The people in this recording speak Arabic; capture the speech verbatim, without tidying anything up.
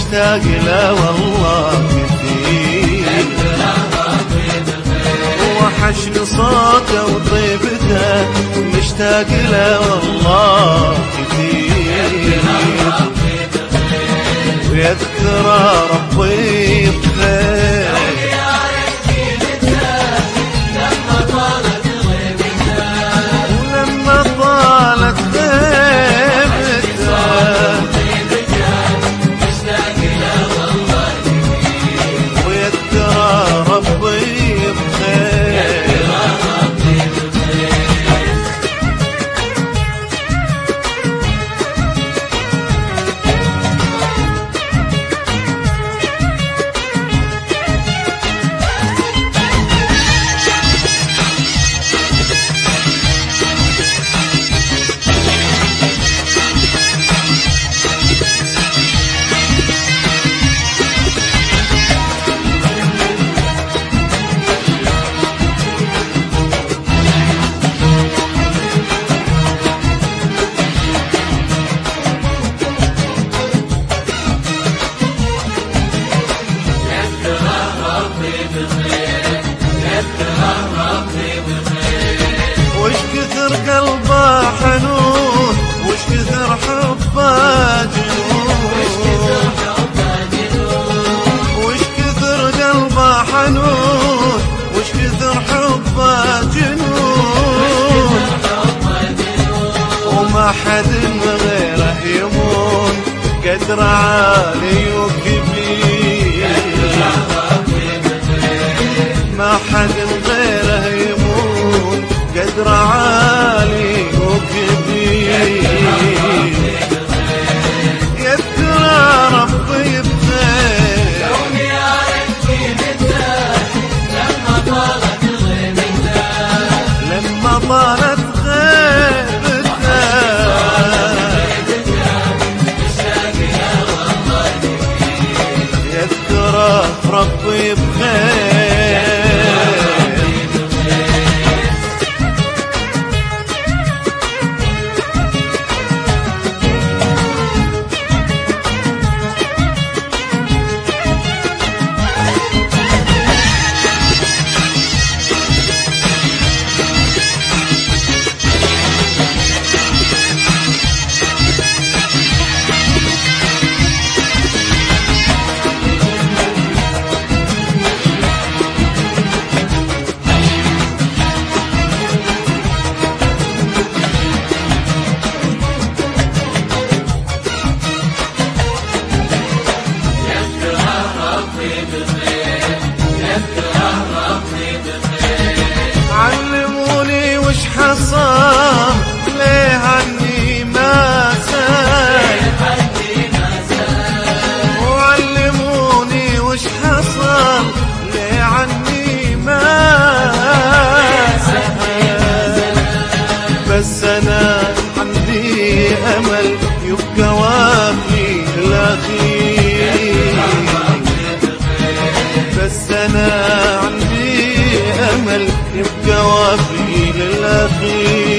مشتاق له والله كثير، وحشني صوته وطيبته مشتاق له والله كثير، ويذكر ربي بخير لما طالت وش كثر قلبه حنون، وش كثر حبه جنون، وش كثر قلبه حنون، وش كثر حبه جنون، وما حد غيره يمون قدر عالي وكبير، ما حد غيره يمون قدر عالي وكبير، يذكر ربي بخير كوني أعرف قيمته لما طالت غيبته، لما طالت غيبته مشتاق له والله كثير، يذكر ربي بخير. علموني وش حصل ليه عني ما سال، وعلموني وش حصل ليه عني ما سال، بس أنا عندي أمل يبقى وافي الأخير، بس أنا عندي أمل يبقى وافي للأخير.